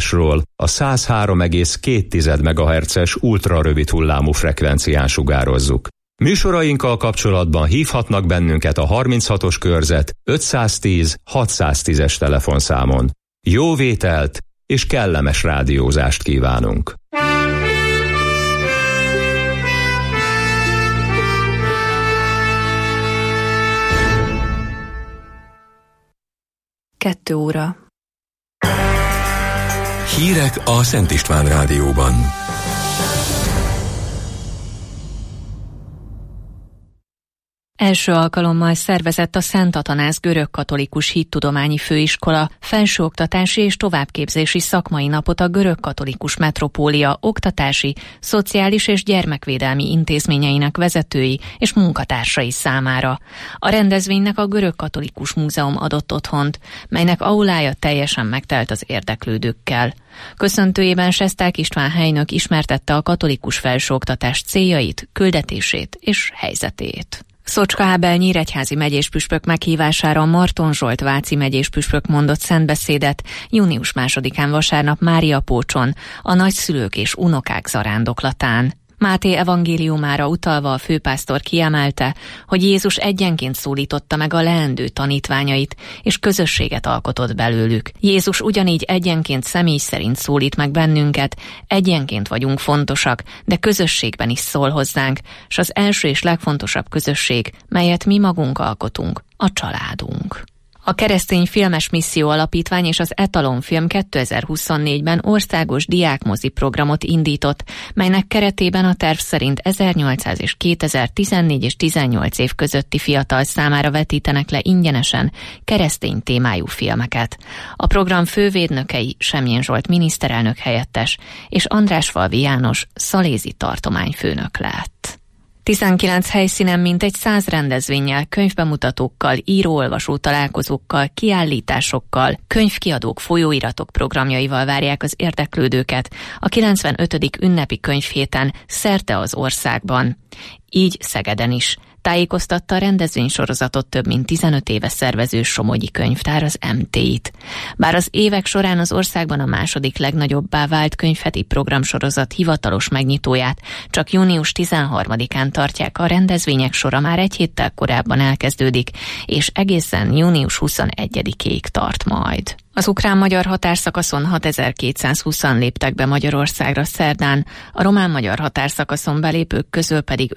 adásról, a 103,2 MHz-es ultrarövid hullámú frekvencián sugározzuk. Műsorainkkal kapcsolatban hívhatnak bennünket a 36-os körzet 510 610-es telefonszámon. Jó vételt és kellemes rádiózást kívánunk! Kettő óra. Hírek a Szent István Rádióban. Első alkalommal szervezett a Szent Atanász Görögkatolikus Hittudományi Főiskola felsőoktatási és továbbképzési szakmai napot a görögkatolikus metropólia oktatási, szociális és gyermekvédelmi intézményeinek vezetői és munkatársai számára. A rendezvénynek a Görögkatolikus Múzeum adott otthont, melynek aulája teljesen megtelt az érdeklődőkkel. Köszöntőjében Sesták István helynök ismertette a katolikus felsőoktatás céljait, küldetését és helyzetét. Szocska Ábel nyíregyházi megyéspüspök meghívására Marton Zsolt váci megyéspüspök mondott szentbeszédet június 2-án vasárnap Máriapócson, a nagyszülők és unokák zarándoklatán. Máté evangéliumára utalva a főpásztor kiemelte, hogy Jézus egyenként szólította meg a leendő tanítványait, és közösséget alkotott belőlük. Jézus ugyanígy egyenként személy szerint szólít meg bennünket, egyenként vagyunk fontosak, de közösségben is szól hozzánk, s az első és legfontosabb közösség, melyet mi magunk alkotunk, a családunk. A Keresztény Filmes Misszió Alapítvány és az Etalon Film 2024-ben országos diákmozi programot indított, melynek keretében a terv szerint 1800 és 2014 és 18 év közötti fiatal számára vetítenek le ingyenesen keresztény témájú filmeket. A program fővédnökei Semjén Zsolt miniszterelnök helyettes és Andrásfalvi János szalézi tartományfőnök lett. 19 helyszínen mintegy 100 rendezvénnyel, könyvbemutatókkal, író-olvasó találkozókkal, kiállításokkal, könyvkiadók folyóiratok programjaival várják az érdeklődőket a 95. ünnepi könyvhéten szerte az országban. Így Szegeden is. Tájékoztatta a rendezvénysorozatot több mint 15 éve szervező Somogyi Könyvtár, az MT-t. Bár az évek során az országban a második legnagyobbá vált könyvheti programsorozat hivatalos megnyitóját csak június 13-án tartják, a rendezvények sora már egy héttel korábban elkezdődik, és egészen június 21-ig tart majd. Az ukrán-magyar határszakaszon 6220-an léptek be Magyarországra szerdán, a román-magyar határszakaszon belépők közül pedig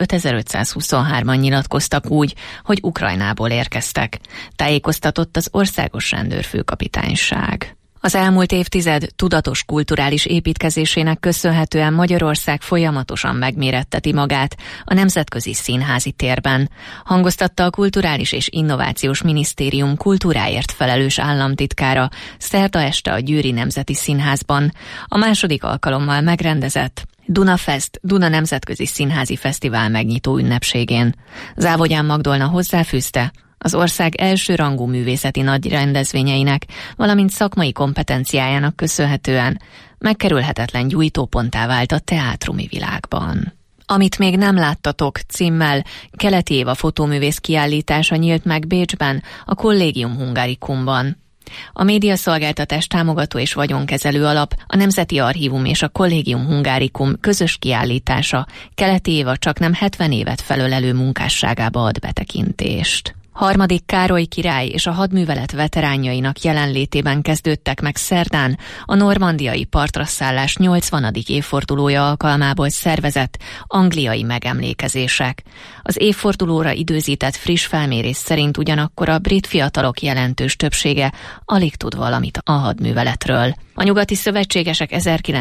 5523-an nyilatkoztak úgy, hogy Ukrajnából érkeztek. Tájékoztatott az Országos Rendőrfőkapitányság. Az elmúlt évtized tudatos kulturális építkezésének köszönhetően Magyarország folyamatosan megméretteti magát a nemzetközi színházi térben, hangoztatta a Kulturális és Innovációs Minisztérium kultúráért felelős államtitkára szerda este a Győri Nemzeti Színházban. A második alkalommal megrendezett Dunafest, Duna Nemzetközi Színházi Fesztivál megnyitó ünnepségén. Závogyán Magdolna hozzáfűzte, az ország elsőrangú művészeti nagy rendezvényeinek, valamint szakmai kompetenciájának köszönhetően megkerülhetetlen gyújtóponttá vált a teátrumi világban. Amit még nem láttatok címmel Keleti Éva fotóművész kiállítása nyílt meg Bécsben, a Collegium Hungaricumban. A médiaszolgáltatás támogató és vagyonkezelő alap, a Nemzeti Archívum és a Collegium Hungaricum közös kiállítása Keleti Éva csaknem 70 évet felölelő munkásságába ad betekintést. Harmadik Károly király és a hadművelet veteránjainak jelenlétében kezdődtek meg szerdán a normandiai partraszállás 80. évfordulója alkalmából szervezett angliai megemlékezések. Az évfordulóra időzített friss felmérés szerint ugyanakkor a brit fiatalok jelentős többsége alig tud valamit a hadműveletről. A nyugati szövetségesek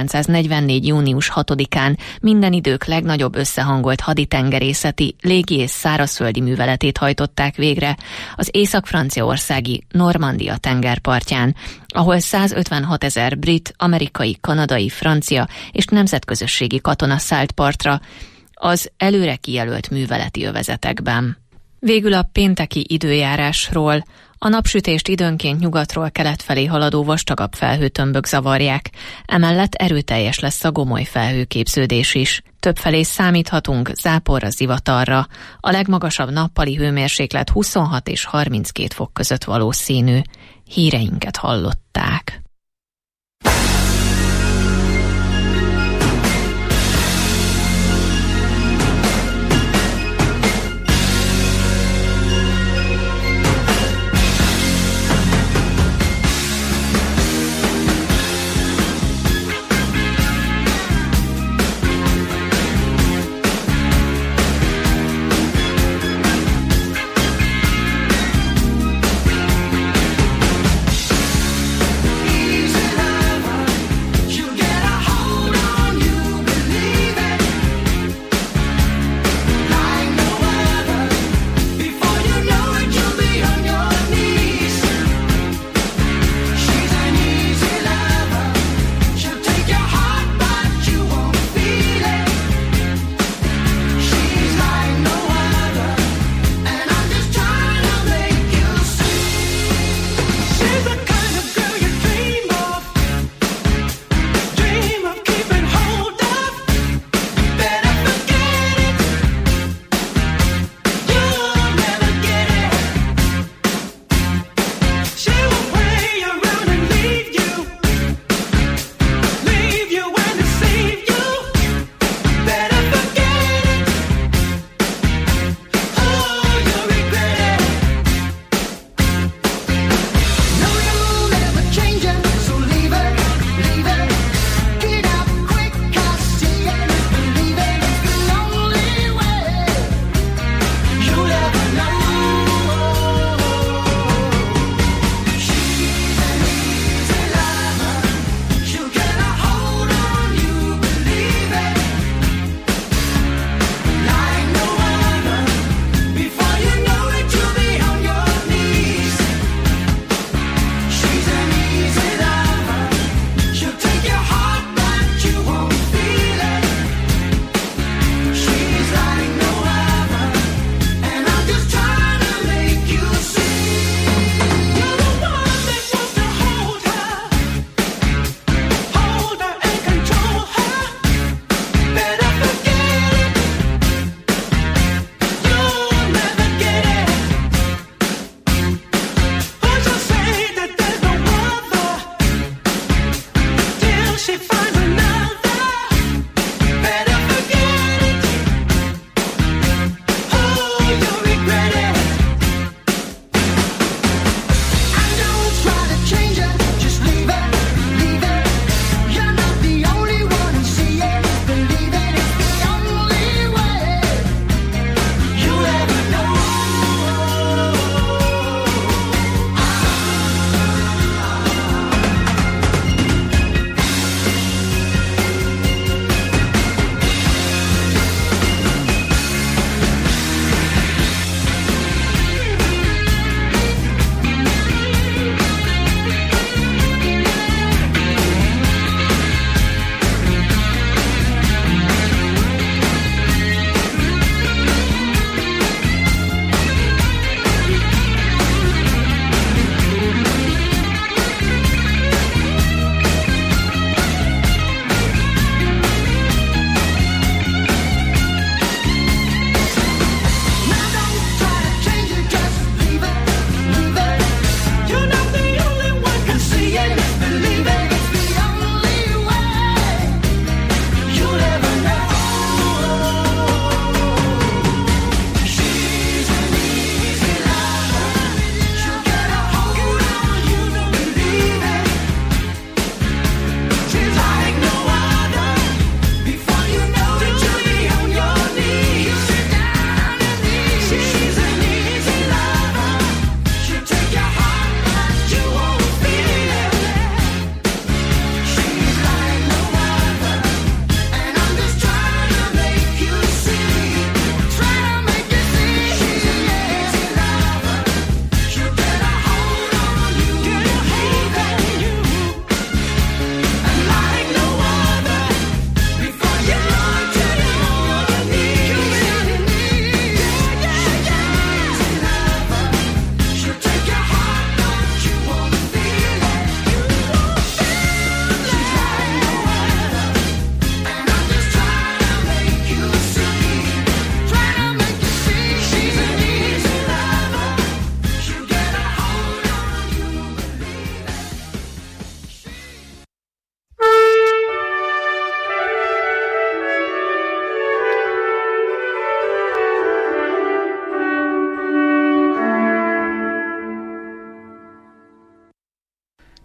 1944. június 6-án minden idők legnagyobb összehangolt haditengerészeti, légi és szárazföldi műveletét hajtották végre az észak-franciaországi Normandia tengerpartján, ahol 156 000 brit, amerikai, kanadai, francia és nemzetközösségi katona szállt partra az előre kijelölt műveleti övezetekben. Végül a pénteki időjárásról. A napsütést időnként nyugatról kelet felé haladó vastagabb felhőtömbök zavarják, emellett erőteljes lesz a gomoly felhőképződés is. Többfelé számíthatunk záporra, zivatarra. A legmagasabb nappali hőmérséklet 26 és 32 fok között valószínű. Híreinket hallották.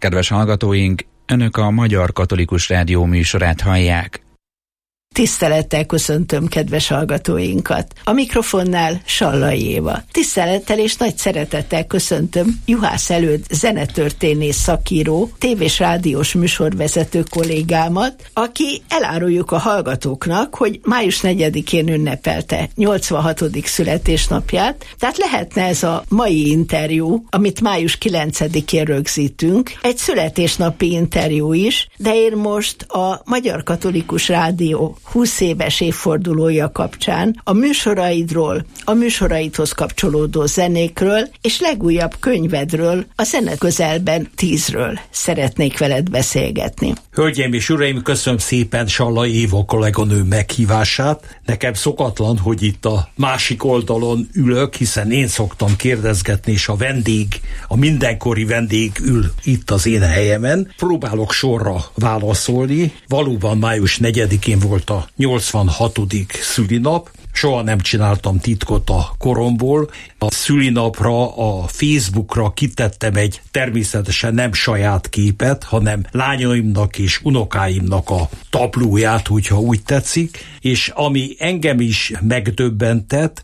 Kedves hallgatóink, Önök a Magyar Katolikus Rádió műsorát hallják. Tisztelettel köszöntöm kedves hallgatóinkat. A mikrofonnál Sallai Éva. Tisztelettel és nagy szeretettel köszöntöm Juhász Előd zenetörténész szakíró, tévés rádiós műsorvezető kollégámat, aki eláruljuk a hallgatóknak, hogy május 4-én ünnepelte 86. születésnapját, tehát lehetne ez a mai interjú, amit május 9-én rögzítünk, egy születésnapi interjú is, de én most a Magyar Katolikus Rádió 20 éves évfordulója kapcsán a műsoraidról, a műsoraidhoz kapcsolódó zenékről és legújabb könyvedről, a Zene közelben 10-ről szeretnék veled beszélgetni. Hölgyeim és uraim, köszönöm szépen Sallai Éva kolléganő meghívását. Nekem szokatlan, hogy itt a másik oldalon ülök, hiszen én szoktam kérdezgetni, és a mindenkori vendég ül itt az én helyemen. Próbálok sorra válaszolni. Valóban május 4-én volt a 86. szülinap. Soha nem csináltam titkot a koromból. A szülinapra, a Facebookra kitettem egy természetesen nem saját képet, hanem lányaimnak és unokáimnak a tablóját, hogyha úgy tetszik, és ami engem is megdöbbentett,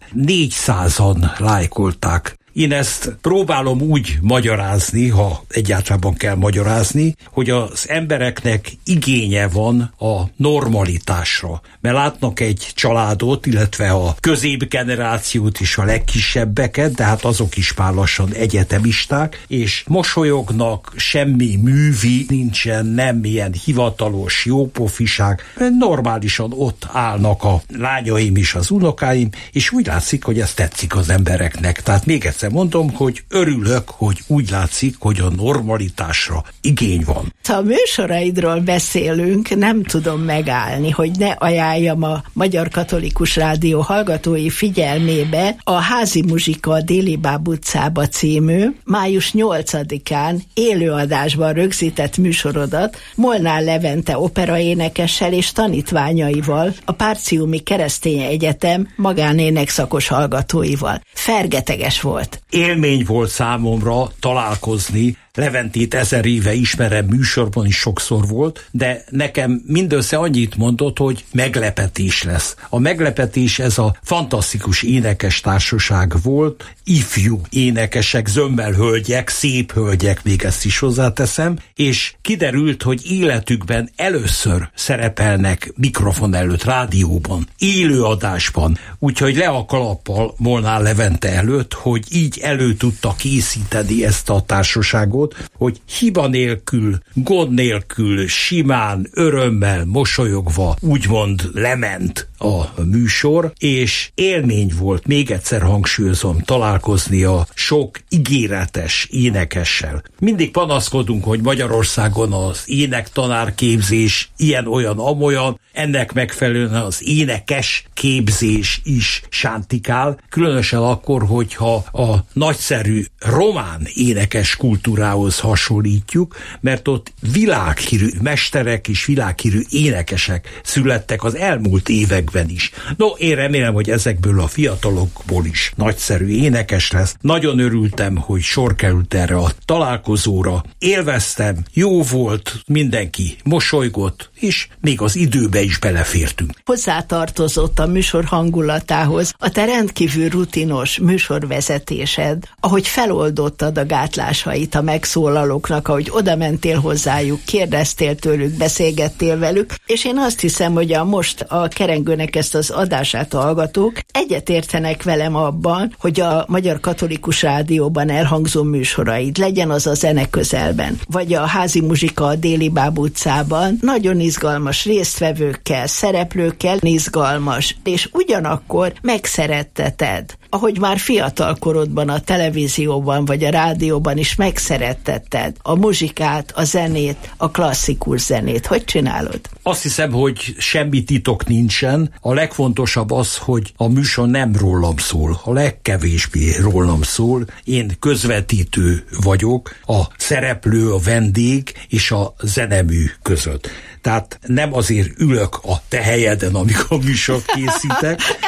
400-an lájkolták. Én ezt próbálom úgy magyarázni, ha egyáltalán kell magyarázni, hogy az embereknek igénye van a normalitásra. Mert látnak egy családot, illetve a középgenerációt is, a legkisebbeket, de hát azok is már lassan egyetemisták, és mosolyognak, semmi művi nincsen, nem ilyen hivatalos jópofiság, normálisan ott állnak a lányaim és az unokáim, és úgy látszik, hogy ez tetszik az embereknek. Tehát még egyszer mondom, hogy örülök, hogy úgy látszik, hogy a normalitásra igény van. Ha a műsoraidról beszélünk, nem tudom megállni, hogy ne ajánljam a Magyar Katolikus Rádió hallgatói figyelmébe a Házi muzsika a Déli Báb utcába című, május 8-án élőadásban rögzített műsorodat Molnár Levente operaénekessel és tanítványaival, a Párciumi Keresztény Egyetem magánénekszakos hallgatóival. Fergeteges volt. Élmény volt számomra találkozni. Leventét 1000 éve ismerem, műsorban is sokszor volt, de nekem mindössze annyit mondott, hogy meglepetés lesz. A meglepetés ez a fantasztikus énekes társaság volt, ifjú énekesek, zömmelhölgyek, szép hölgyek, még ezt is hozzáteszem, és kiderült, hogy életükben először szerepelnek mikrofon előtt, rádióban, élőadásban, úgyhogy le a kalappal Molnár Levente előtt, hogy így elő tudta készíteni ezt a társaságot, hogy hiba nélkül, gond nélkül, simán, örömmel, mosolyogva, úgymond lement a műsor, és élmény volt, még egyszer hangsúlyozom, találkozni a sok ígéretes énekessel. Mindig panaszkodunk, hogy Magyarországon az énektanárképzés ilyen-olyan-amolyan, ennek megfelelően az énekes képzés is sántikál, különösen akkor, hogyha a nagyszerű román énekes kultúrához hasonlítjuk, mert ott világhírű mesterek és világhírű énekesek születtek az elmúlt években is. No, én remélem, hogy ezekből a fiatalokból is nagyszerű énekes lesz. Nagyon örültem, hogy sor került erre a találkozóra. Élveztem, jó volt, mindenki mosolygott, és még az időbe is belefértünk. Hozzátartozott a műsor hangulatához a te rendkívül rutinos műsorvezetésed, ahogy feloldottad a gátlásait a megszólalóknak, ahogy oda mentél hozzájuk, kérdeztél tőlük, beszélgettél velük, és én azt hiszem, hogy most a Kerengőnek ezt az adását hallgatók egyetértenek velem abban, hogy a Magyar Katolikus Rádióban elhangzó műsoraid, legyen az a Zene közelben, vagy a Házi muzsika a Déli Báb utcában, nagyon izgalmas résztvevőkkel, szereplőkkel, izgalmas, és ugyanakkor megszeretteted, ahogy már fiatal korodban a televízióban vagy a rádióban is megszerettetted a muzsikát, a zenét, a klasszikus zenét. Hogy csinálod? Azt hiszem, hogy semmi titok nincsen. A legfontosabb az, hogy a műsor nem rólam szól, a legkevésbé rólam szól. Én közvetítő vagyok, a szereplő, a vendég és a zenemű között. Tehát nem azért ülök a te helyeden, amikor műsort készítek. Elülök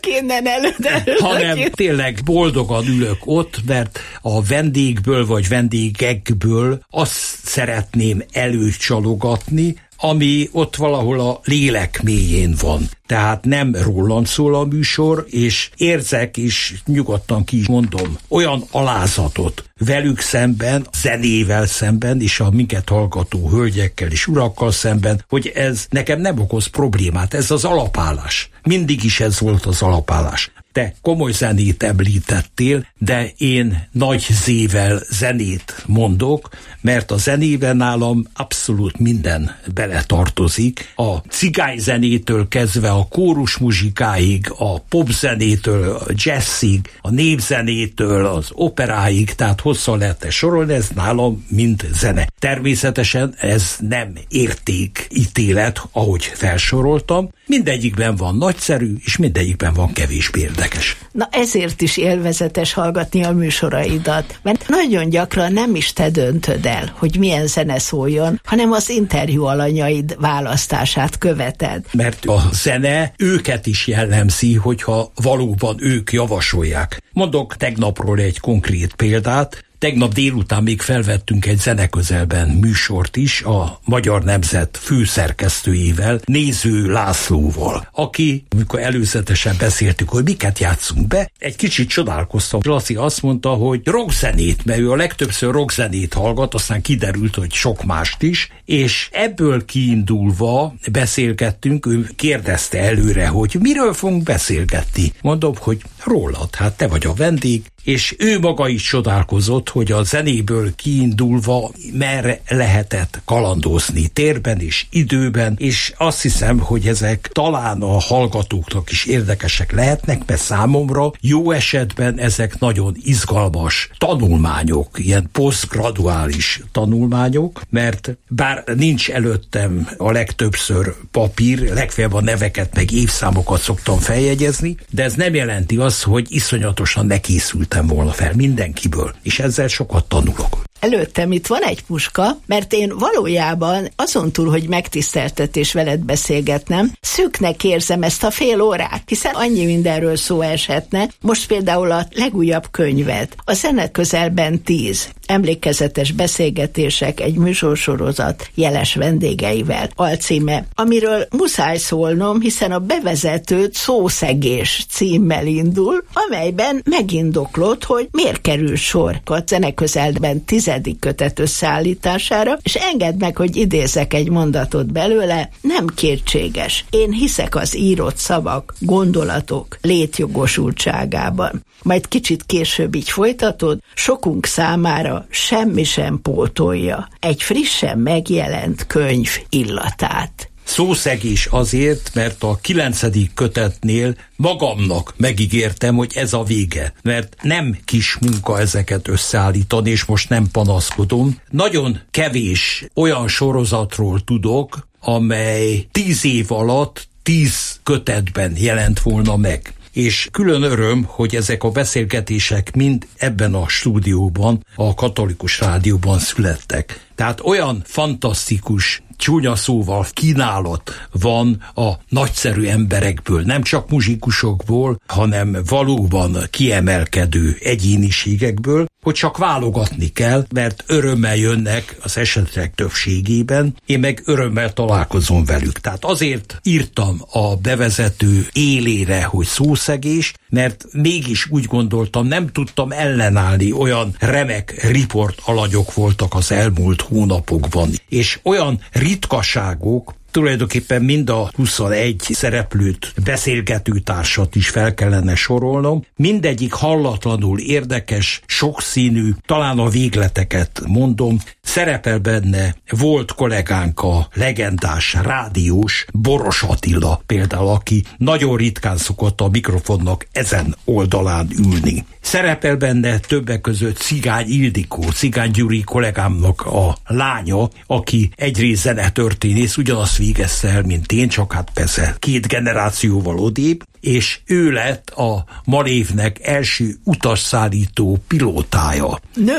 innen előtt. Hanem tényleg boldogan ülök ott, mert a vendégből vagy vendégekből azt szeretném előcsalogatni, ami ott valahol a lélek mélyén van. Tehát nem rólam szól a műsor, és érzek, és nyugodtan ki is mondom, olyan alázatot velük szemben, zenével szemben, és a minket hallgató hölgyekkel és urakkal szemben, hogy ez nekem nem okoz problémát, ez az alapállás. Mindig is ez volt az alapállás. Te komoly zenét említettél, de én nagy Z-vel zenét mondok, mert a zenében nálam abszolút minden beletartozik. A cigányzenétől kezdve a kórusmuzsikáig, a popzenétől a jazzig, a népzenétől az operáig, tehát hosszan lehetne sorolni, ez nálam mind zene. Természetesen ez nem értékítélet, ahogy felsoroltam. Mindegyikben van nagyszerű, és mindegyikben van kevésbé érdekes. Na ezért is élvezetes hallgatni a műsoraidat, mert nagyon gyakran nem is te döntöd el, hogy milyen zene szóljon, hanem az interjú alanyaid választását követed. Mert a zene őket is jellemzi, hogyha valóban ők javasolják. Mondok tegnapról egy konkrét példát. Tegnap délután még felvettünk egy Zeneközelben műsort is a Magyar Nemzet főszerkesztőjével, Néző Lászlóval, aki, amikor előzetesen beszéltük, hogy miket játszunk be, egy kicsit csodálkoztam. Laci azt mondta, hogy rockzenét, mert ő a legtöbbször rockzenét hallgat, aztán kiderült, hogy sok mást is, és ebből kiindulva beszélgettünk, ő kérdezte előre, hogy miről fogunk beszélgetni. Mondom, hogy rólad, hát te vagy a vendég, és ő maga is csodálkozott, hogy a zenéből kiindulva merre lehetett kalandozni térben és időben, és azt hiszem, hogy ezek talán a hallgatóknak is érdekesek lehetnek, mert számomra jó esetben ezek nagyon izgalmas tanulmányok, ilyen posztgraduális tanulmányok, mert bár nincs előttem a legtöbbször papír, legfeljebb a neveket meg évszámokat szoktam feljegyezni, de ez nem jelenti azt, hogy iszonyatosan nekészültem volna fel mindenkiből, és ezzel sokat tanulok. Előttem itt van egy puska, mert én valójában azon túl, hogy megtiszteltetés veled beszélgetnem, szűknek érzem ezt a fél órát, hiszen annyi mindenről szó eshetne. Most például a legújabb könyved, a Zeneközelben 10 emlékezetes beszélgetések egy műsorsorozat jeles vendégeivel alcíme, amiről muszáj szólnom, hiszen a bevezetőt Szószegés címmel indul, amelyben megindoklod, hogy miért kerül sor a Zeneközelben 10. kötet összeállítására, és engedd meg, hogy idézek egy mondatot belőle, nem kétséges. Én hiszek az írott szavak, gondolatok létjogosultságában. Majd kicsit később így folytatod, sokunk számára semmi sem pótolja egy frissen megjelent könyv illatát. Szószegés azért, mert a 9. kötetnél magamnak megígértem, hogy ez a vége, mert nem kis munka ezeket összeállítani, és most nem panaszkodom. Nagyon kevés olyan sorozatról tudok, amely 10 év alatt 10 kötetben jelent volna meg. És külön öröm, hogy ezek a beszélgetések mind ebben a stúdióban, a Katolikus Rádióban születtek. Tehát olyan fantasztikus, csúnya szóval kínálat van a nagyszerű emberekből, nem csak muzsikusokból, hanem valóban kiemelkedő egyéniségekből, hogy csak válogatni kell, mert örömmel jönnek az esetek többségében, én meg örömmel találkozom velük. Tehát azért írtam a bevezető élére, hogy szószegés, mert mégis úgy gondoltam, nem tudtam ellenállni, olyan remek riport alanyok voltak az elmúlt hónapokban, és olyan ritkaságok, tulajdonképpen mind a 21 szereplőt, beszélgetőtársat is fel kellene sorolnom. Mindegyik hallatlanul érdekes, sokszínű, talán a végleteket mondom. Szerepel benne volt kollégánk, a legendás rádiós Boros Attila például, aki nagyon ritkán szokott a mikrofonnak ezen oldalán ülni. Szerepel benne többek között Cigány Ildikó, Cigány Gyuri kollégámnak a lánya, aki egyrészt zenetörténész, ugyanazt végezte el, mint én, csak hát persze 2 generációval odébb, és ő lett a Malévnek első utasszállító pilótája.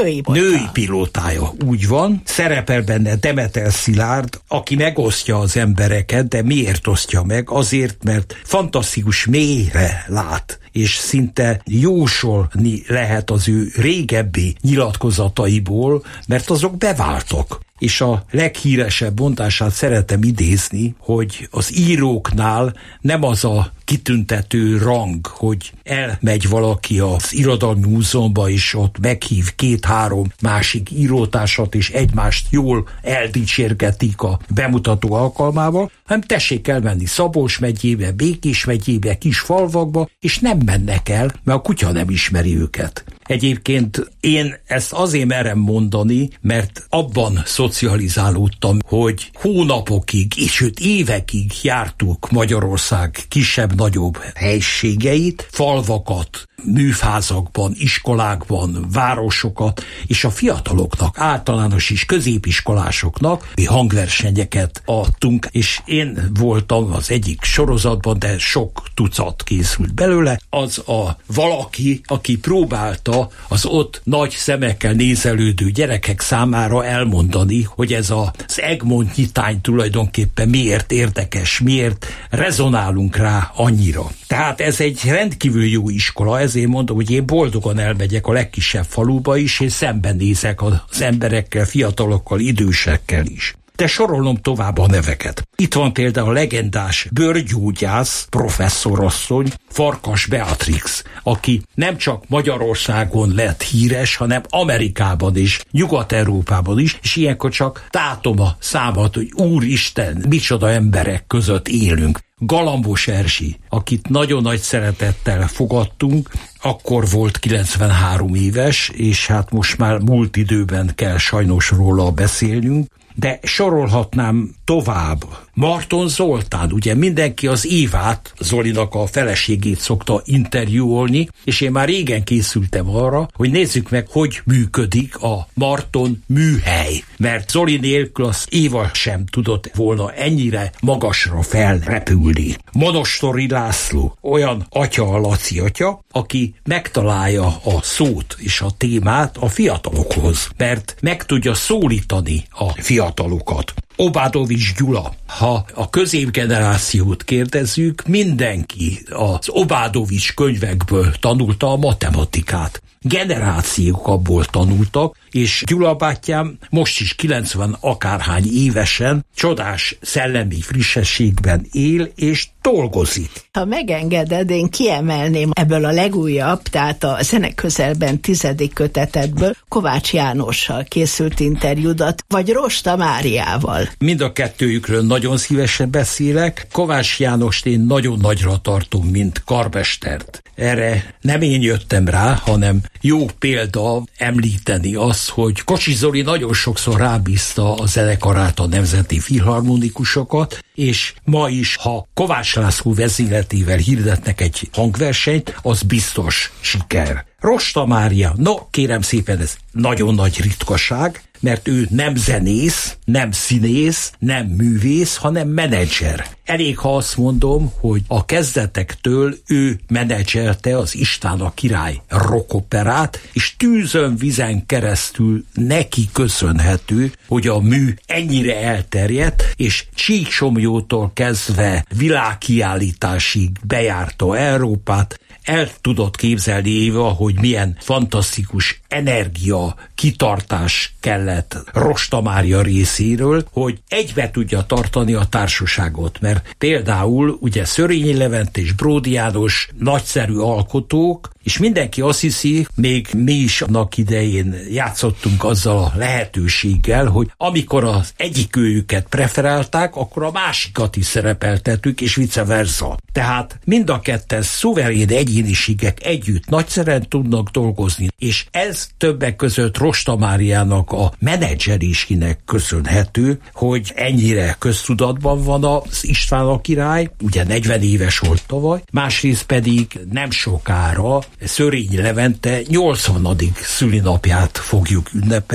Női pilótája, úgy van. Szerepel benne Demeter Szilárd, aki megosztja az embereket, de miért osztja meg? Azért, mert fantasztikus mélyre lát, és szinte jósolni lehet az ő régebbi nyilatkozataiból, mert azok beváltak. És a leghíresebb mondását szeretem idézni, hogy az íróknál nem az a kitüntető rang, hogy elmegy valaki az Irodalmi Múzeumba, és ott meghív 2-3 másik írótársat, és egymást jól eldicsérgetik a bemutató alkalmával, hanem tessék elmenni Szabolcs megyébe, Békés megyébe, kis falvakba, és nem mennek el, mert a kutya nem ismeri őket. Egyébként én ezt azért merem mondani, mert abban szocializálódtam, hogy hónapokig, és sőt évekig jártuk Magyarország kisebb-nagyobb helységeit, falvakat, műfázakban, iskolákban, városokat, és a fiataloknak, általános és középiskolásoknak hangversenyeket adtunk, és én voltam az egyik sorozatban, de sok tucat készült belőle, az a valaki, aki próbálta az ott nagy szemekkel nézelődő gyerekek számára elmondani, hogy ez az Egmont nyitány tulajdonképpen miért érdekes, miért rezonálunk rá annyira. Tehát ez egy rendkívül jó iskola, ezért mondom, hogy én boldogan elmegyek a legkisebb faluba is, és szembenézek az emberekkel, fiatalokkal, idősekkel is. De sorolom tovább a neveket. Itt van például a legendás bőrgyógyász professzorasszony, Farkas Beatrix, aki nem csak Magyarországon lett híres, hanem Amerikában is, Nyugat-Európában is, és ilyenkor csak tátom a számat, hogy úristen, micsoda emberek között élünk. Galambos Erzsi, akit nagyon nagy szeretettel fogadtunk, akkor volt 93 éves, és hát most már múlt időben kell sajnos róla beszélnünk, de sorolhatnám tovább. Marton Zoltán, ugye mindenki az Évát, Zolinak a feleségét szokta interjúolni, és én már régen készültem arra, hogy nézzük meg, hogy működik a Marton műhely, mert Zoli nélkül az Éva sem tudott volna ennyire magasra felrepülni. Monostori László, olyan atya, a Laci atya, aki megtalálja a szót és a témát a fiatalokhoz, mert meg tudja szólítani a fiatalokat. Obádovics Gyula. Ha a középgenerációt kérdezzük, mindenki az Obádovics könyvekből tanulta a matematikát. Generációk abból tanultak, és Gyula bátyám most is 90 akárhány évesen csodás szellemi frissességben él és dolgozik. Ha megengeded, én kiemelném ebből a legújabb, tehát a Zenek közelben 10. kötetedből Kovács Jánossal készült interjúdat, vagy Rosta Máriával. Mind a kettőjükről nagyon szívesen beszélek. Kovács Jánost én nagyon nagyra tartom, mint karmestert. Erre nem én jöttem rá, hanem jó példa említeni azt, hogy Kocsis Zoli nagyon sokszor rábízta a zenekarát, a Nemzeti Filharmonikusokat, és ma is, ha Kovács László vezényletével hirdetnek egy hangversenyt, az biztos siker. Rosta Mária, no kérem szépen, ez nagyon nagy ritkaság, mert ő nem zenész, nem színész, nem művész, hanem menedzser. Elég, ha azt mondom, hogy a kezdetektől ő menedzselte az István a király rockoperát, és tűzön vizen keresztül neki köszönhető, hogy a mű ennyire elterjedt, és Csíksomlyótól kezdve világkiállításig bejárta Európát. El tudott képzelni Éva, hogy milyen fantasztikus energia, kitartás kellett Rosta Mária részéről, hogy egybe tudja tartani a társaságot, mert például ugye Szörényi Levent és Bródi János nagyszerű alkotók, és mindenki azt hiszi, még mi is annak idején játszottunk azzal a lehetőséggel, hogy amikor az egyik őjüket preferálták, akkor a másikat is szerepeltettük, és vice versa. Tehát mind a ketten szuverén egyéniségek együtt nagyszeren tudnak dolgozni, és ez többek között Rosta Máriának a menedzselésének köszönhető, hogy ennyire köztudatban van az István a király, ugye 40 éves volt tavaly, másrészt pedig nem sokára Szörényi Levente 80. szülinapját fogjuk ünnepelni,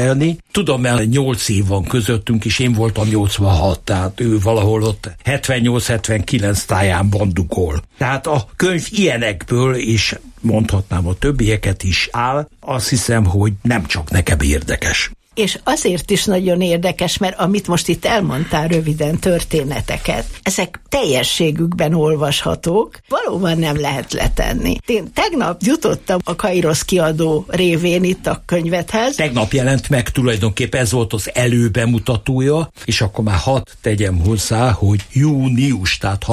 Tudom, mert 8 év van közöttünk, és én voltam 86, tehát ő valahol ott 78-79 táján bandukol. Tehát a könyv ilyenekből, és mondhatnám a többieket is áll, azt hiszem, hogy nem csak nekem érdekes. És azért is nagyon érdekes, mert amit most itt elmondtál röviden történeteket, ezek teljességükben olvashatók, valóban nem lehet letenni. Én tegnap jutottam a Kairosz kiadó révén itt a könyvedhez. Tegnap jelent meg tulajdonképpen, ez volt az előbemutatója, és akkor már hadd tegyem hozzá, hogy június, tehát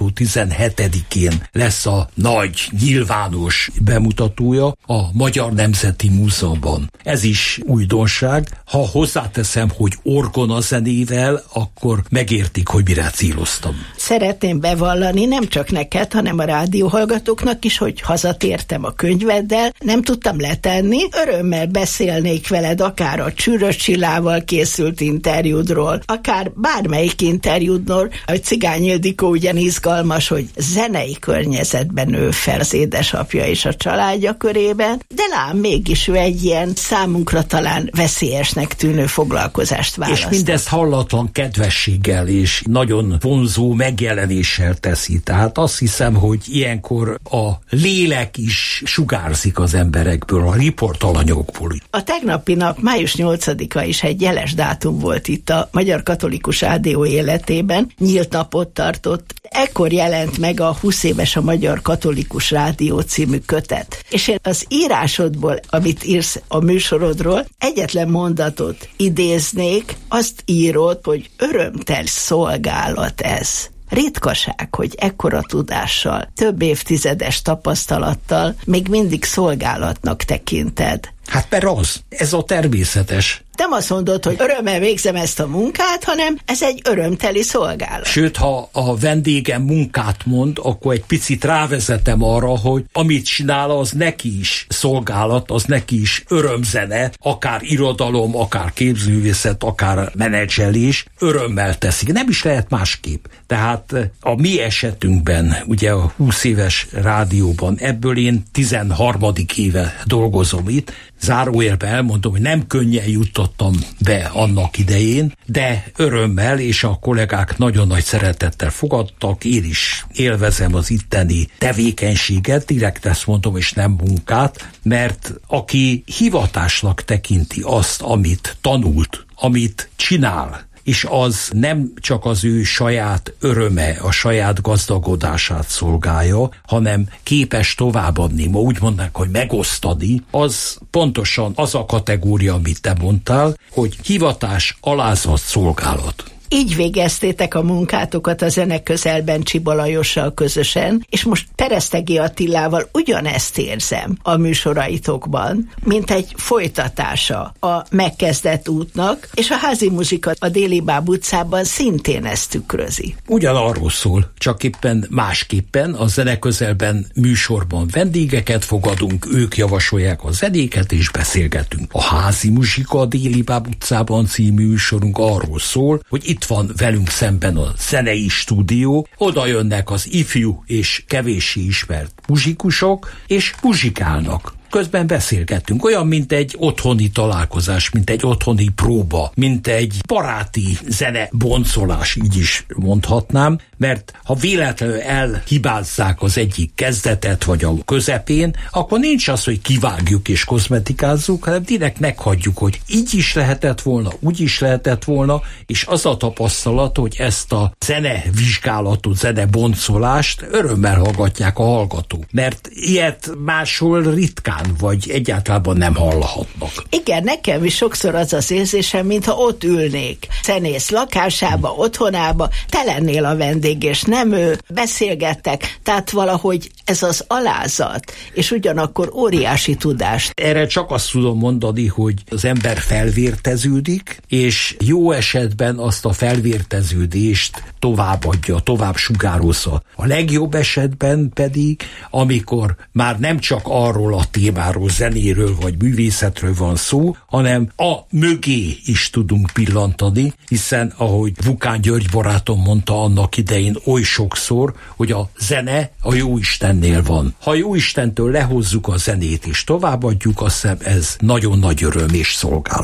6-17-én lesz a nagy, nyilvános bemutatója a Magyar Nemzeti Múzeumban. Ez is újdonság. Ha hozzáteszem, hogy orgona zenével, akkor megértik, hogy mire céloztam. Szeretném bevallani, nem csak neked, hanem a rádióhallgatóknak is, hogy hazatértem a könyveddel, nem tudtam letenni, örömmel beszélnék veled akár a Csűrös Csillával készült interjúdról, akár bármelyik interjúdról, hogy Cigány Ildikó ugyan izgalmas, hogy zenei környezetben nő fel az édesapja és a családja körében, de lám mégis ő egy ilyen számunkra talán veszélyesnek tűnő foglalkozást választ. És mindezt hallatlan kedvességgel és nagyon vonzó megjelenéssel teszi. Tehát azt hiszem, hogy ilyenkor a lélek is sugárzik az emberekből, a riportalanyokból. A tegnapi nap, május 8-a is egy jeles dátum volt itt a Magyar Katolikus Rádió életében, nyílt napot tartott. Ekkor jelent meg a 20 éves a Magyar Katolikus Rádió című kötet. És én az írásodból, amit írsz a műsorodról, egyetlen mondatot idéznék, azt írod, hogy örömtel szolgálat ez. Ritkaság, hogy ekkora tudással, több évtizedes tapasztalattal még mindig szolgálatnak tekinted. Hát mert ez a természetes. Nem azt mondod, hogy örömmel végzem ezt a munkát, hanem ez egy örömteli szolgálat. Sőt, ha a vendégem munkát mond, akkor egy picit rávezetem arra, hogy amit csinál, az neki is szolgálat, az neki is örömzene, akár irodalom, akár képzőművészet, akár menedzselés, örömmel teszik. Nem is lehet másképp. Tehát a mi esetünkben, ugye a 20 éves rádióban, ebből én 13. éve dolgozom itt, zárójelben elmondom, hogy nem könnyen jutottam be annak idején, de örömmel, és a kollégák nagyon nagy szeretettel fogadtak, én is élvezem az itteni tevékenységet, direkt ezt mondom, és nem munkát, mert aki hivatásnak tekinti azt, amit tanult, amit csinál, és az nem csak az ő saját öröme, a saját gazdagodását szolgálja, hanem képes továbbadni, ma úgy mondják, hogy megosztani, az pontosan az a kategória, amit te mondtál, hogy hivatás, alázat, szolgálat. Így végeztétek a munkátokat a Zeneközelben Csiba Lajossal közösen, és most Peresztegi Attilával ugyanezt érzem a műsoraitokban, mint egy folytatása a megkezdett útnak, és a házi muzsika a Déli Báb utcában szintén ezt tükrözi. Ugyanarról szól, csak éppen másképpen a Zeneközelben műsorban vendégeket fogadunk, ők javasolják a zenéket és beszélgetünk. A házi muzsika a Déli Báb utcában című műsorunk arról szól, hogy itt van velünk szemben a zenei stúdió, oda jönnek az ifjú és kevéssé ismert muzsikusok, és muzsikálnak. Közben beszélgettünk, olyan, mint egy otthoni találkozás, mint egy otthoni próba, mint egy baráti zene boncolás, így is mondhatnám, mert ha véletlenül elhibázzák az egyik kezdetet, vagy a közepén, akkor nincs az, hogy kivágjuk és kozmetikázzuk, hanem direkt meghagyjuk, hogy így is lehetett volna, úgy is lehetett volna, és az a tapasztalat, hogy ezt a zenevizsgálatot, zeneboncolást örömmel hallgatják a hallgatók, mert ilyet máshol ritkán vagy egyáltalán nem hallhatnak. Igen, nekem is sokszor az az érzésem, mintha ott ülnék zenész lakásába, otthonába, te lennél a vendég, és nem ő, beszélgettek, tehát valahogy ez az alázat, és ugyanakkor óriási tudást. Erre csak azt tudom mondani, hogy az ember felvérteződik, és jó esetben azt a felvérteződést továbbadja, tovább sugározza. A legjobb esetben pedig, amikor már nem csak arról a témáról, zenéről vagy művészetről van szó, hanem a mögé is tudunk pillantani, hiszen ahogy Vukán György barátom mondta annak idején oly sokszor, hogy a zene a Jóistennél van. Ha Jóistentől lehozzuk a zenét és továbbadjuk, azt hiszem ez nagyon nagy öröm és szolgálat.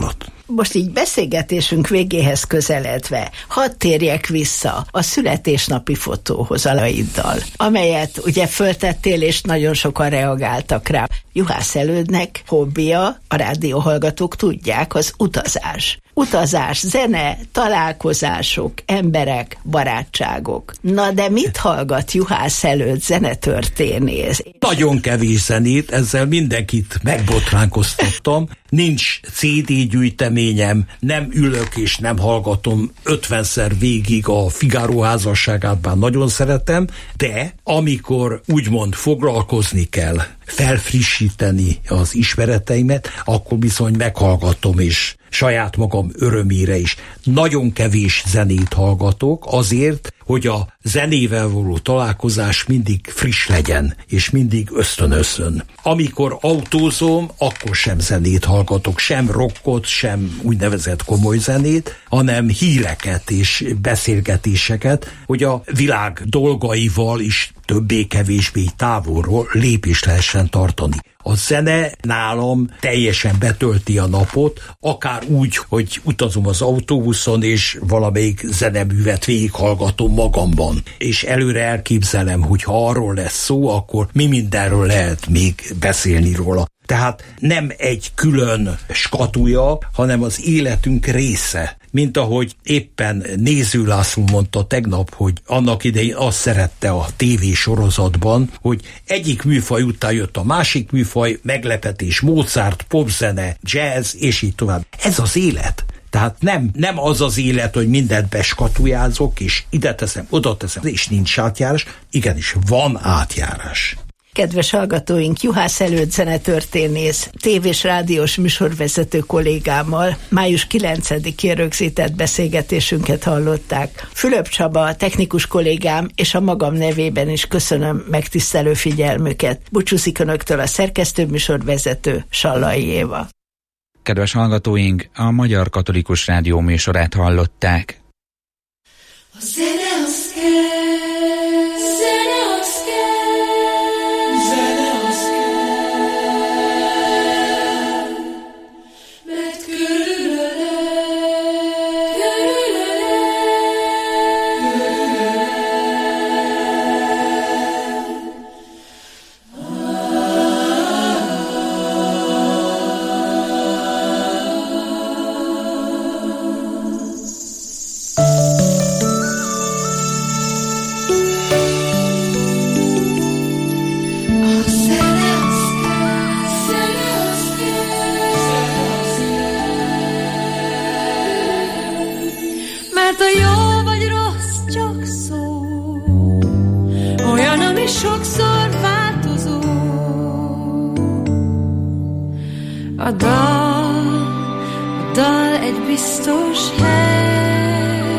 Most így beszélgetésünk végéhez közeledve, hadd térjek vissza a születésnapi fotóhoz Alaiddal, amelyet ugye föltettél, és nagyon sokan reagáltak rá. Juhász Elődnek hobbija, a rádióhallgatók tudják, az utazás. Utazás, zene, találkozások, emberek, barátságok. Na de mit hallgat Juhász Előd zenetörténész? Nagyon kevés zenét, ezzel mindenkit megbotránkoztattam. Nincs CD gyűjteményem, nem ülök és nem hallgatom 50-szer végig a Figaro házasságát, bár nagyon szeretem, de amikor úgymond foglalkozni kell, felfrissíteni az ismereteimet, akkor bizony meghallgatom, és saját magam örömére is. Nagyon kevés zenét hallgatok azért, hogy a zenével való találkozás mindig friss legyen, és mindig ösztönözzön. Amikor autózom, akkor sem zenét hallgatok, sem rockot, sem úgynevezett komoly zenét, hanem híreket és beszélgetéseket, hogy a világ dolgaival is többé-kevésbé távolról lépést lehessen tartani. A zene nálam teljesen betölti a napot, akár úgy, hogy utazom az autóbuszon, és valamelyik zeneművet végighallgatom magamban. És előre elképzelem, hogy ha arról lesz szó, akkor mi mindenről lehet még beszélni róla. Tehát nem egy külön skatúja, hanem az életünk része. Mint ahogy éppen Néző László mondta tegnap, hogy annak idején azt szerette a tévésorozatban, hogy egyik műfaj után jött a másik műfaj, meglepetés, Mozart, popzene, jazz, és így tovább. Ez az élet. Tehát nem az az élet, hogy mindent beskatujázok, és ide teszem, oda teszem, és nincs átjárás. Igenis, van átjárás. Kedves hallgatóink, Juhász Előd zenetörténész, tévés rádiós műsorvezető kollégámmal május 9-én rögzített beszélgetésünket hallották. Fülöp Csaba, technikus kollégám, és a magam nevében is köszönöm megtisztelő figyelmüket. Búcsúzik önöktől a szerkesztő műsorvezető, Sallai Éva. Kedves hallgatóink, a Magyar Katolikus Rádió műsorát hallották. A zene az kell, zene az kell, zene az kell, mert sokszor változó. A dal egy biztos hely.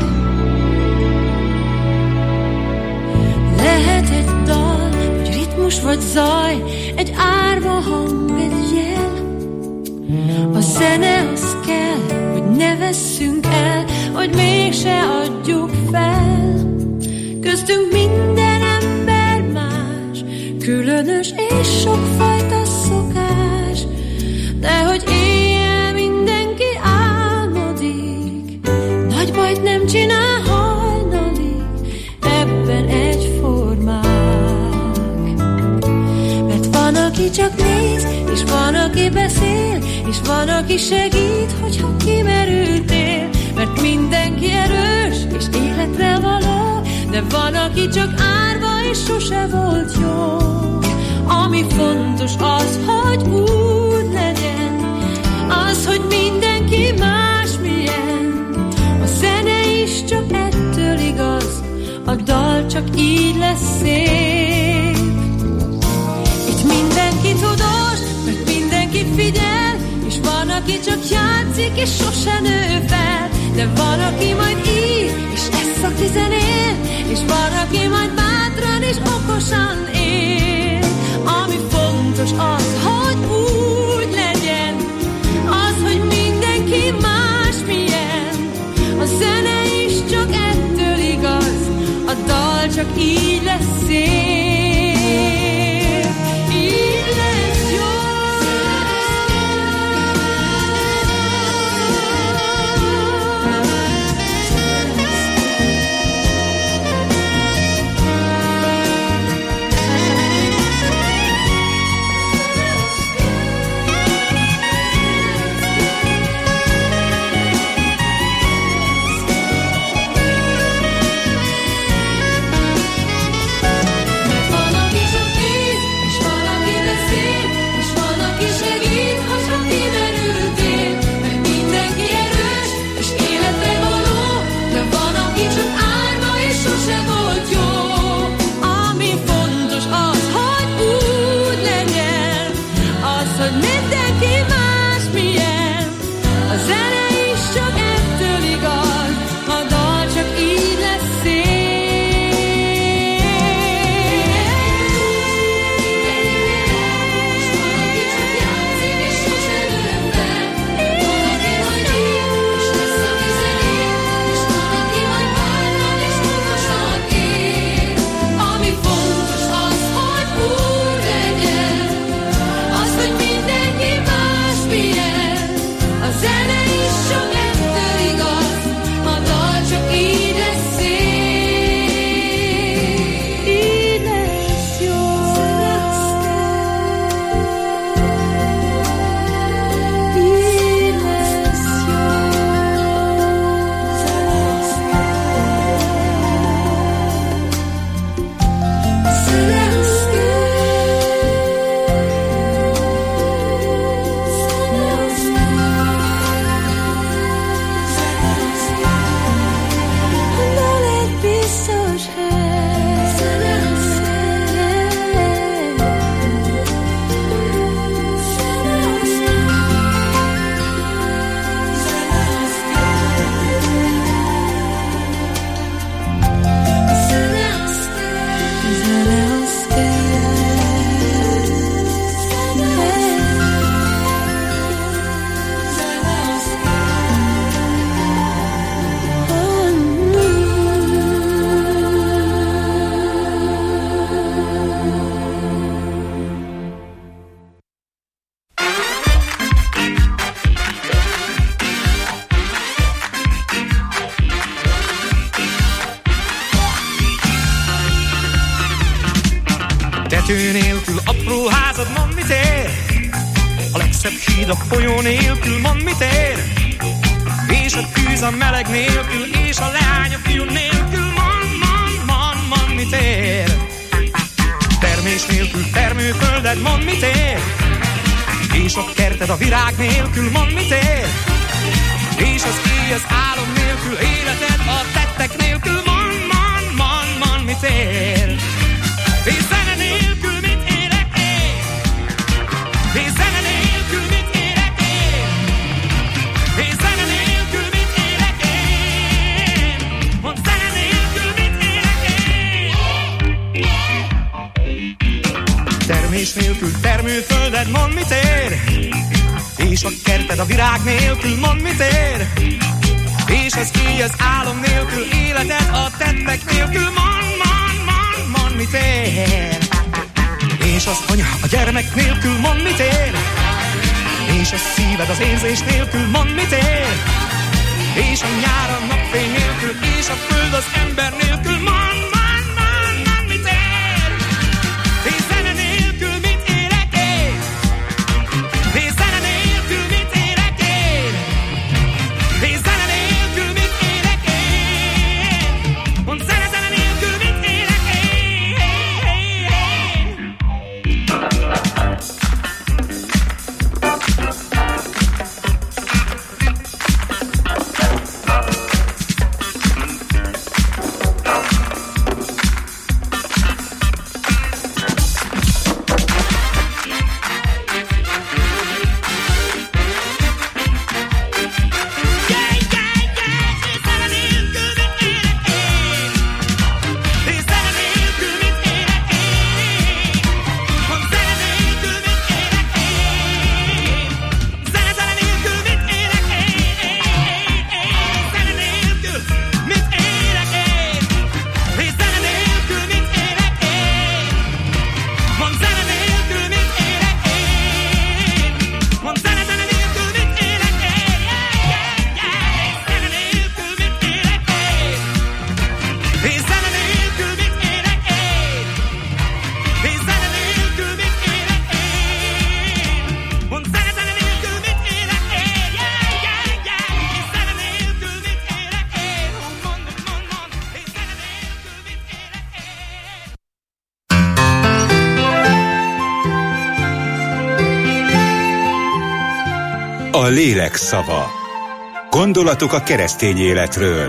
Lehet egy dal, vagy ritmus, vagy zaj, egy árva hang, egy jel. A zene az kell, hogy ne vesszünk el, hogy mégse adjuk fel. Köztünk minden ember más, különös és sokfajta szokás, de hogy éjjel mindenki álmodik, nagy bajt nem csinál hajnalig, ebben egyformák. Mert van, aki csak néz, és van, aki beszél, és van, aki segít, hogyha kimerültél. Mert mindenki erős, és életre való, de van, aki csak árva, és sose volt jó. Ami fontos az, hogy úgy legyen, az, hogy mindenki másmilyen. A zene is csak ettől igaz, a dal csak így lesz szép. Itt mindenki tudós, mert mindenki figyel, és van, aki csak játszik, és sose nő fel. De van, aki majd ír, és lesz, aki zenél, és van, aki majd bátran és okosan él. Ami fontos az, hogy úgy legyen, az, hogy mindenki másmilyen. A zene is csak ettől igaz, a dal csak így lesz szép. Így lesz jó. tető nélkül, apró házad, mond mit ér? A legszebb híd a folyó nélkül, mond mit ér? És a tűz a meleg nélkül, és a leány a fiú nélkül, mond mit ér? Termés nélkül, termőfölded, mond mit ér? És a kerted a virág nélkül, mond mit ér? És az éj az álom nélkül, életed a tettek nélkül, mond mit ér? És zene nélkül mit élek én? És zene nélkül mit élek én? És zene nélkül mit élek én? Mond zene nélkül mit élek én? Termés nélkül, termőfölded, mond mit ér? És a kerted a virág nélkül, mond mit ér? És az éj az álom nélkül, életed a tettek nélkül, mond mit ér? És az anya a gyermek nélkül, mond mit ér? És a szíved az érzés nélkül, mond mit ér? És a nyár a napfény nélkül, és a föld az ember nélkül, mond mit ér? És zene nélkül mit élek én? És zene nélkül mit élek én? És zene nélkül mit élek én? Mond zene nélkül mit élek én? A lélek szava. Gondolatok a keresztény életről.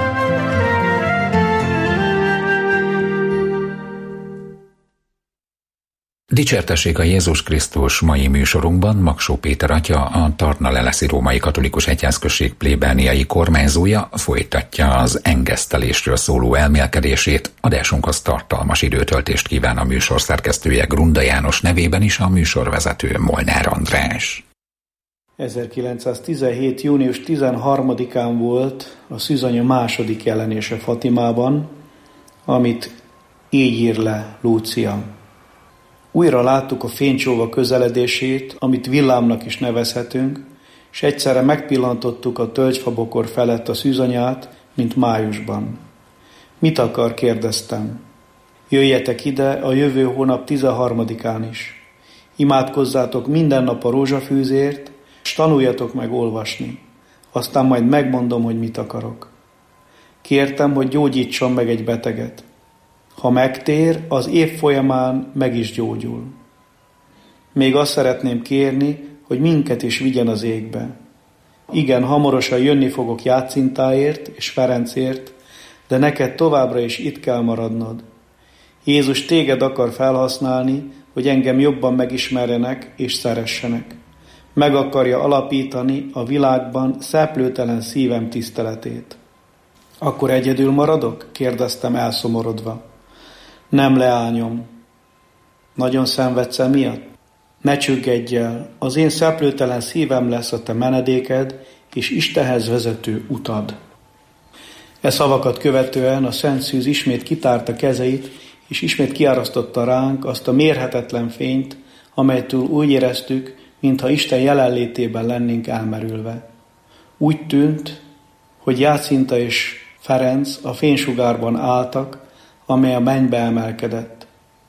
Dicsértessék a Jézus Krisztus. Mai műsorunkban Magsó Péter atya, a Tarnaleleszi Római Katolikus Egyházközség plébániai kormányzója folytatja az engesztelésről szóló elmélkedését. Adásunkhoz tartalmas időtöltést kíván a műsor szerkesztője Grunda János nevében is, a műsorvezető Molnár András. 1917. június 13-án volt a szűzanya második jelenése Fatimában, amit így ír le Lúcia. Újra láttuk a fénycsóva közeledését, amit villámnak is nevezhetünk, és egyszerre megpillantottuk a tölgyfabokor felett a szűzanyát, mint májusban. Mit akar, kérdeztem. Jöjjetek ide a jövő hónap 13-án is. Imádkozzátok minden nap a rózsafűzért, és tanuljatok meg olvasni. Aztán majd megmondom, hogy mit akarok. Kértem, hogy gyógyítson meg egy beteget. Ha megtér, az év folyamán meg is gyógyul. Még azt szeretném kérni, hogy minket is vigyen az égbe. Igen, hamarosan jönni fogok Jácintáért és Ferencért, de neked továbbra is itt kell maradnod. Jézus téged akar felhasználni, hogy engem jobban megismerjenek és szeressenek. Meg akarja alapítani a világban szeplőtelen szívem tiszteletét. Akkor egyedül maradok? Kérdeztem elszomorodva. Nem, leányom. Nagyon szenvedsz emiatt? Ne csüggedj el, az én szeplőtelen szívem lesz a te menedéked, és Istenhez vezető utad. E szavakat követően a Szent Szűz ismét kitárta kezeit, és ismét kiárasztotta ránk azt a mérhetetlen fényt, amelytől úgy éreztük, mintha Isten jelenlétében lennénk elmerülve. Úgy tűnt, hogy Jácinta és Ferenc a fénysugárban álltak, amely a mennybe emelkedett.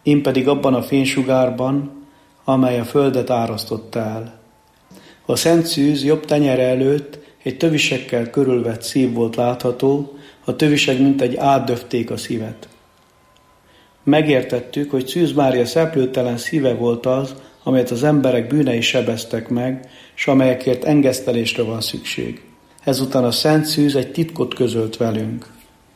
én pedig abban a fénysugárban, amely a földet árasztotta el. A szent szűz jobb tenyere előtt egy tövisekkel körülvett szív volt látható, a tövisek mint egy átdöfték a szívet. Megértettük, hogy Szűz Mária szeplőtelen szíve volt az, amelyet az emberek bűnei sebeztek meg, s amelyekért engesztelésre van szükség. Ezután a Szent Szűz egy titkot közölt velünk.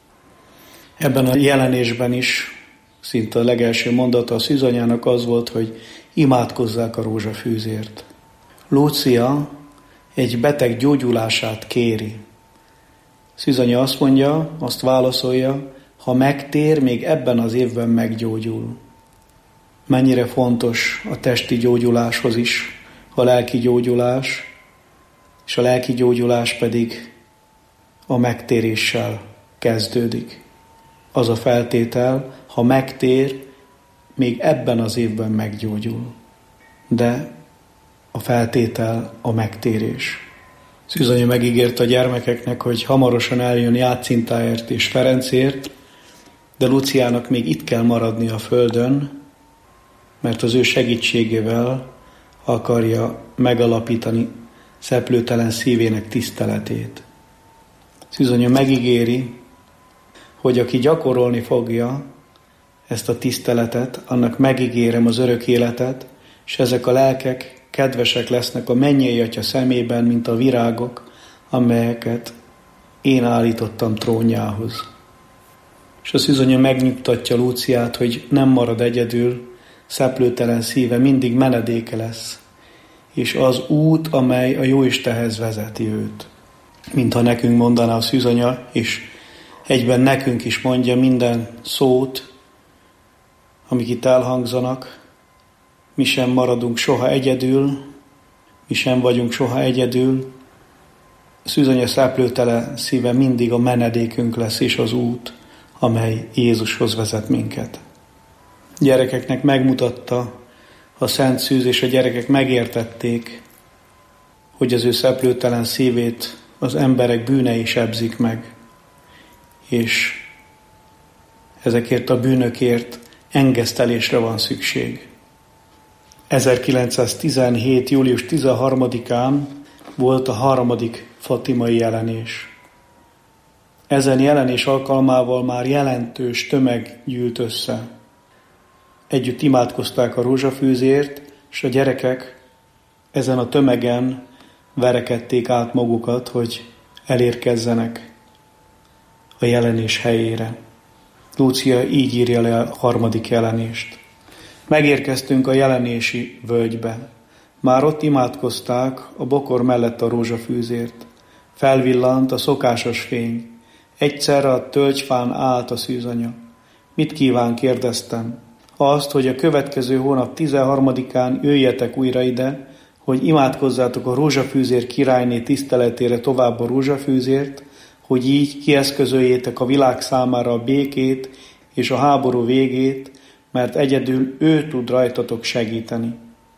Ebben a jelenésben is szinte a legelső mondata a szűzanyának az volt, hogy imádkozzák a rózsafűzért. Lúcia egy beteg gyógyulását kéri. Szűzanya azt mondja, azt válaszolja, ha megtér, még ebben az évben meggyógyul. Mennyire fontos a testi gyógyuláshoz is a lelki gyógyulás, és a lelki gyógyulás pedig a megtéréssel kezdődik. Az a feltétel, ha megtér, még ebben az évben meggyógyul. De a feltétel a megtérés. Szűzanya megígérte a gyermekeknek, hogy hamarosan eljön Jácintáért és Ferencért, de Luciának még itt kell maradni a földön, mert az ő segítségével akarja megalapítani szeplőtelen szívének tiszteletét. Szűzanya megígéri, hogy aki gyakorolni fogja ezt a tiszteletet, annak megígérem az örök életet, és ezek a lelkek kedvesek lesznek a mennyei Atya szemében, mint a virágok, amelyeket én állítottam trónjához. És a szűzanya megnyugtatja Lúciát, hogy nem marad egyedül, szeplőtelen szíve mindig menedéke lesz, és az út, amely a Jóistenhez vezeti őt. Mintha nekünk mondaná a szűzanya, és egyben nekünk is mondja minden szót, amik itt elhangzanak, mi sem maradunk soha egyedül, mi sem vagyunk soha egyedül. A szűzanya szeplőtelen szíve mindig a menedékünk lesz, és az út, amely Jézushoz vezet minket. Gyerekeknek megmutatta a Szent Szűz, és a gyerekek megértették, hogy az ő szeplőtelen szívét az emberek bűnei sebzik meg, és ezekért a bűnökért engesztelésre van szükség. 1917. július 13-án volt a harmadik fatimai jelenés. Ezen jelenés alkalmával már jelentős tömeg gyűlt össze. Együtt imádkozták a rózsafűzért, és a gyerekek ezen a tömegen verekedték át magukat, hogy elérkezzenek a jelenés helyére. Lúcia így írja le a harmadik jelenést. Megérkeztünk a jelenési völgybe. Már ott imádkozták a bokor mellett a rózsafűzért. Felvillant a szokásos fény. Egyszerre a tölgyfán állt a szűzanya. Mit kíván, kérdeztem. Azt, hogy a következő hónap 13-án jöjjetek újra ide, hogy imádkozzátok a rózsafűzér királyné tiszteletére tovább a rózsafűzért, hogy így kieszközöljétek a világ számára a békét és a háború végét, mert egyedül ő tud rajtatok segíteni.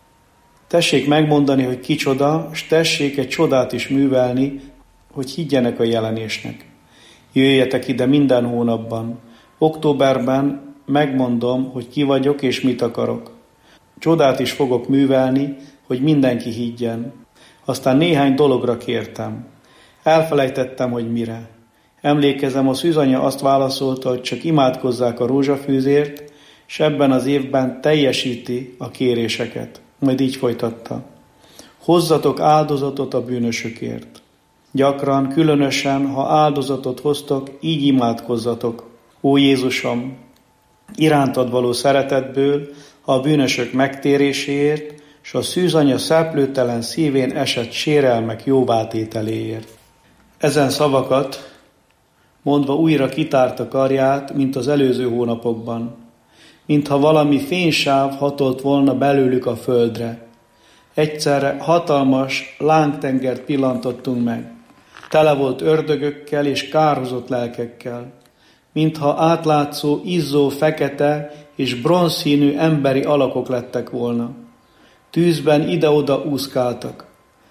Tessék megmondani, hogy kicsoda, s tessék egy csodát is művelni, hogy higgyenek a jelenésnek. Jöjjetek ide minden hónapban. Októberben megmondom, hogy ki vagyok és mit akarok. Csodát is fogok művelni, hogy mindenki higgyen. Aztán néhány dologra kértem. Elfelejtettem, hogy mire. Emlékezem, a szűzanya azt válaszolta, hogy csak imádkozzák a rózsafűzért, s ebben az évben teljesíti a kéréseket. Majd így folytatta. Hozzatok áldozatot a bűnösökért. Gyakran, különösen, ha áldozatot hoztok, így imádkozzatok. Ó Jézusom, irántad való szeretetből, a bűnösök megtéréséért, s a szűzanya szeplőtelen szívén esett sérelmek jóvátételéért. Ezen szavakat mondva újra kitárta karját, mint az előző hónapokban, mintha valami fénysáv hatolt volna belőlük a földre. Egyszerre hatalmas lángtengert pillantottunk meg. Tele volt ördögökkel és kározott lelkekkel, mintha átlátszó, izzó, fekete és bronzszínű emberi alakok lettek volna. Tűzben ide-oda úszkáltak.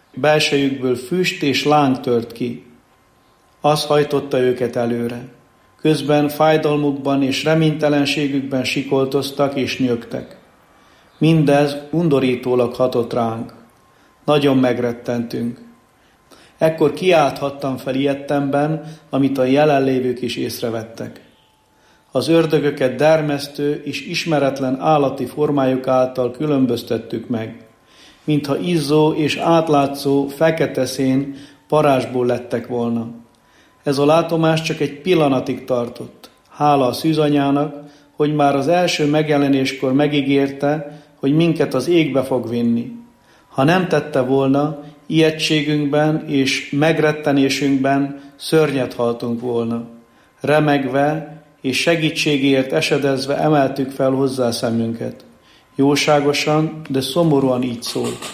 Belsejükből füst és láng tört ki. Az hajtotta őket előre. Közben fájdalmukban és reménytelenségükben sikoltoztak és nyögtek. Mindez undorítólag hatott ránk. Nagyon megrettentünk. Ekkor kiálthattam fel ilyettemben, amit a jelenlévők is észrevettek. Az ördögöket dermesztő és ismeretlen állati formájuk által különböztettük meg, mintha izzó és átlátszó fekete szén parázsból lettek volna. Ez a látomás csak egy pillanatig tartott. Hála a szűzanyának, hogy már az első megjelenéskor megígérte, hogy minket az égbe fog vinni. Ha nem tette volna, ijegységünkben és megrettenésünkben szörnyet haltunk volna. Remegve és segítségért esedezve emeltük fel hozzá szemünket. Jóságosan, de szomorúan így szólt.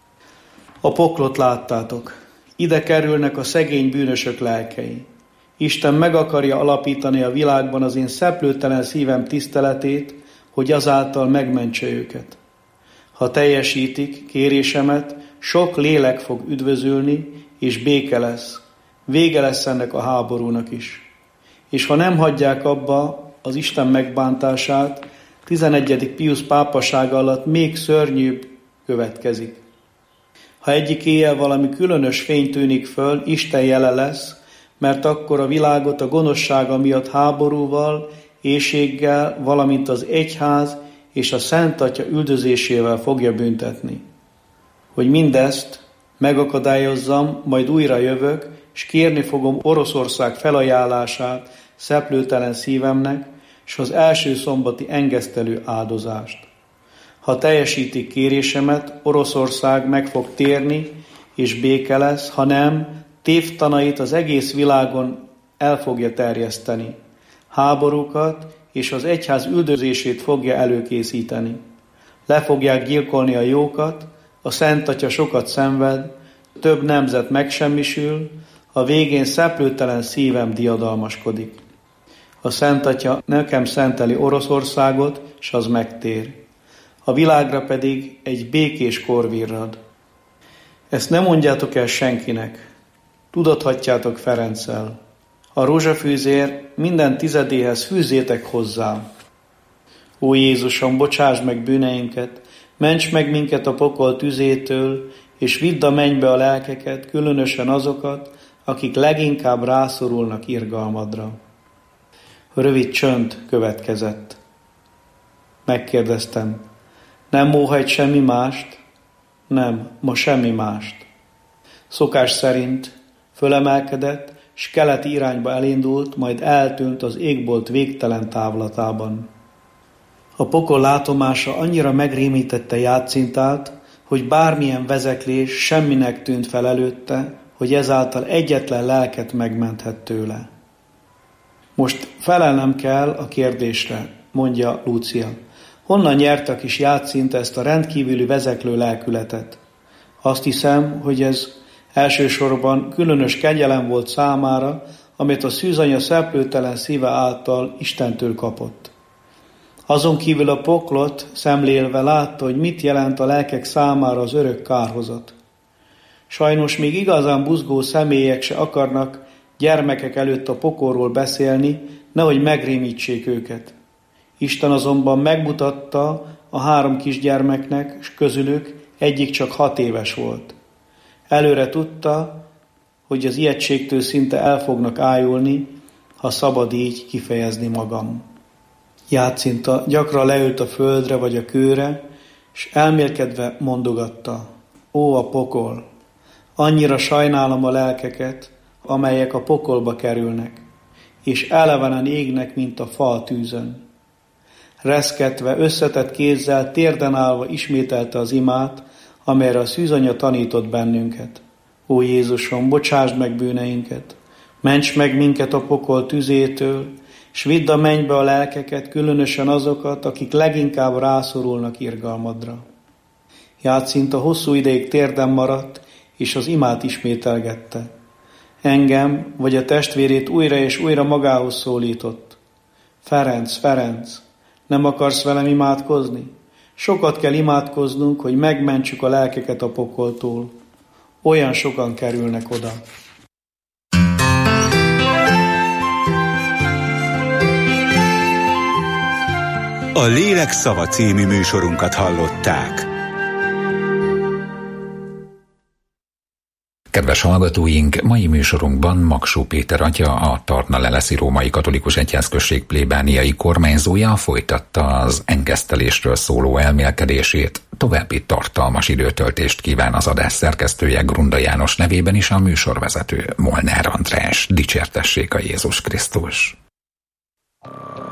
A poklot láttátok. Ide kerülnek a szegény bűnösök lelkei. Isten meg akarja alapítani a világban az én szeplőtelen szívem tiszteletét, hogy azáltal megmentse őket. Ha teljesítik kérésemet, sok lélek fog üdvözülni, és béke lesz. Vége lesz ennek a háborúnak is. És ha nem hagyják abba az Isten megbántását, 11. Piusz pápasága alatt még szörnyűbb következik. Ha egyik éjjel valami különös fény tűnik föl, Isten jele lesz, mert akkor a világot a gonoszsága miatt háborúval, éhséggel, valamint az egyház és a Szent Atya üldözésével fogja büntetni. Hogy mindezt megakadályozzam, majd újra jövök, és kérni fogom Oroszország felajánlását szeplőtelen szívemnek, és az első szombati engesztelő áldozást. Ha teljesítik kérésemet, Oroszország meg fog térni, és béke lesz, ha nem, tévtanait az egész világon el fogja terjeszteni. Háborúkat és az egyház üldözését fogja előkészíteni. Le fogják gyilkolni a jókat, a Szent Atya sokat szenved, több nemzet megsemmisül, a végén szeplőtelen szívem diadalmaskodik. A Szent Atya nekem szenteli Oroszországot, s az megtér. A világra pedig egy békés kor virrad. Ezt nem mondjátok el senkinek, tudathatjátok Ferenccel. A rózsafűzér minden tizedéhez fűzzétek hozzá. Ó Jézusom, bocsáss meg bűneinket, ments meg minket a pokol tüzétől, és vidd a mennybe a lelkeket, különösen azokat, akik leginkább rászorulnak irgalmadra. Rövid csönd következett. Megkérdeztem, nem óhajt semmi mást? Nem, ma semmi mást. Szokás szerint fölemelkedett, s keleti irányba elindult, majd eltűnt az égbolt végtelen távlatában. A pokol látomása annyira megrémítette Játszintát, hogy bármilyen vezeklés semminek tűnt fel előtte, hogy ezáltal egyetlen lelket megmenthet tőle. Most felelnem kell a kérdésre, mondja Lúcia. Honnan nyerte a kis Játszinta ezt a rendkívüli vezeklő lelkületet? Azt hiszem, hogy ez elsősorban különös kegyelem volt számára, amit a szűzanya szeplőtelen szíve által Istentől kapott. Azon kívül a poklot szemlélve látta, hogy mit jelent a lelkek számára az örök kárhozat. Sajnos még igazán buzgó személyek se akarnak gyermekek előtt a pokolról beszélni, nehogy megrémítsék őket. Isten azonban megmutatta a 3 kisgyermeknek, s közülük egyik csak 6 éves volt. Előre tudta, hogy az ijegységtől szinte el fognak ájulni, ha szabad így kifejezni magam. Játszinta gyakran leült a földre vagy a kőre, s elmélkedve mondogatta, ó a pokol, annyira sajnálom a lelkeket, amelyek a pokolba kerülnek, és elevenen égnek, mint a fa a tűzön. Reszketve, összetett kézzel, térden állva ismételte az imát, amelyre a szűzanya tanított bennünket. Ó Jézusom, bocsásd meg bűneinket, ments meg minket a pokol tüzétől, s vidd a mennybe a lelkeket, különösen azokat, akik leginkább rászorulnak irgalmadra. Játszinta hosszú ideig térden maradt, és az imát ismételgette. Engem, vagy a testvérét újra és újra magához szólított. Ferenc, Ferenc, nem akarsz velem imádkozni? Sokat kell imádkoznunk, hogy megmentsük a lelkeket a pokoltól. Olyan sokan kerülnek oda. A Lélek Szava című műsorunkat hallották. Kedves hallgatóink, mai műsorunkban Maksó Péter atya, a Tarna-Leleszi Római Katolikus Egyházközség plébániai kormányzója folytatta az engesztelésről szóló elmélkedését. További tartalmas időtöltést kíván az adás szerkesztője Grunda János nevében is a műsorvezető Molnár András. Dicsértessék a Jézus Krisztus!